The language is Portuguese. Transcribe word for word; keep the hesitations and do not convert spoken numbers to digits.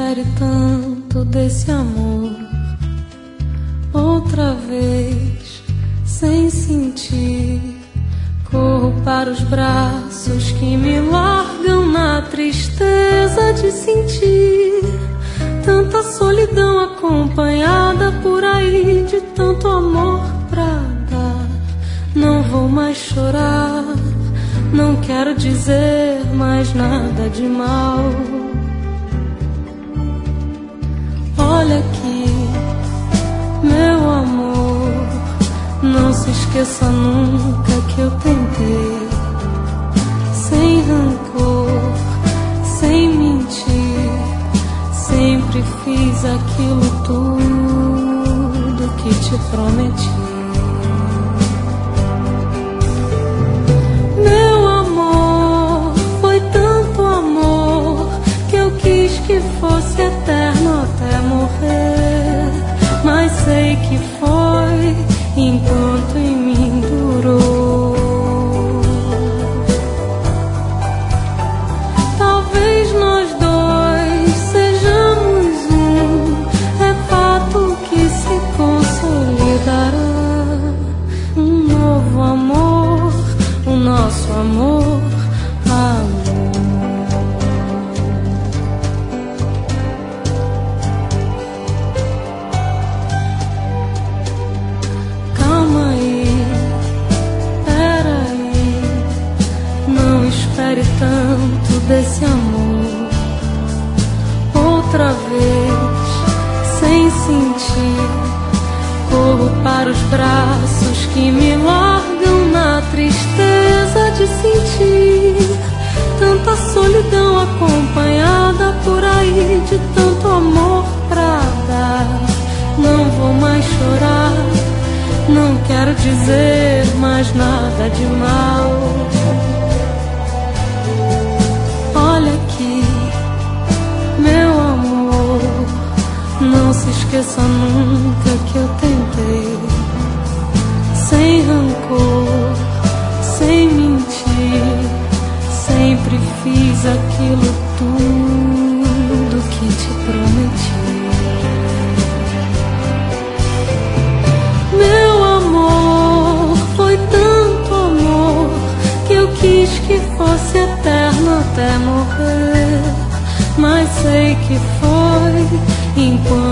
espere tanto desse amor. Outra vez, sem sentir, corro para os braços que me largam na tristeza de sentir tanta solidão acompanhada por aí de tanto amor pra dar. Não vou mais chorar, não quero dizer mais nada de mal. Olha aqui, meu amor, não se esqueça nunca que eu tentei, sem rancor, sem mentir, sempre fiz aquilo tudo que te prometi. Meu amor, foi tanto amor que eu quis que fosse eterno até morrer, mas sei que foi enquanto em mim durou. Talvez nós dois sejamos um, é fato que se consolidará. Um novo amor, o nosso amor, amor. Calma aí, peraí, não espere tanto desse amor. Outra vez, sem sentir, corro para os braços que me largam na tristeza de sentir tanta solidão acompanhada por aí de tanto amor pra dar. Não vou mais chorar, não quero dizer mais nada de mal. Olha aqui, meu amor, não se esqueça nunca que eu tentei, sem rancor, sem mentir, sempre fiz aquilo tudo que te prometi. Meu amor, foi tanto amor que eu quis que fosse eterno até morrer, mas sei que foi enquanto